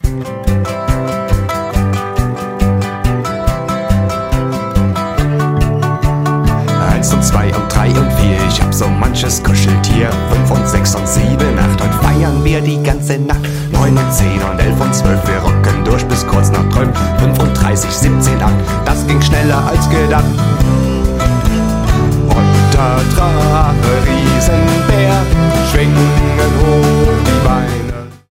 Eins und zwei und drei und vier, ich hab so manches Kuscheltier. 5 und 6 und 7, 8, heute feiern wir die ganze Nacht. 9 und 10 und 11 und 12, wir rocken durch bis kurz nach 12. 35, 17, 8, das ging schneller als gedacht.